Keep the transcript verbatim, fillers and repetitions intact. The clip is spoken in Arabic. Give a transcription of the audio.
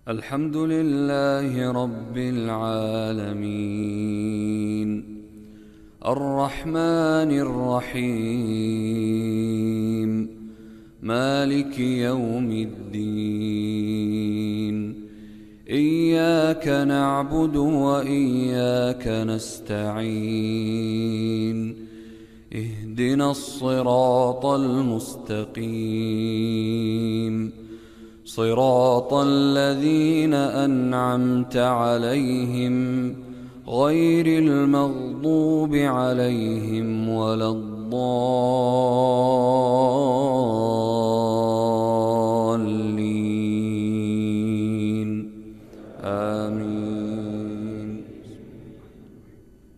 الحمد لله رب العالمين الرحمن الرحيم مالك يوم الدين إياك نعبد وإياك نستعين اهدنا الصراط المستقيم صراط الذين أنعمت عليهم غير المغضوب عليهم ولا الضالين.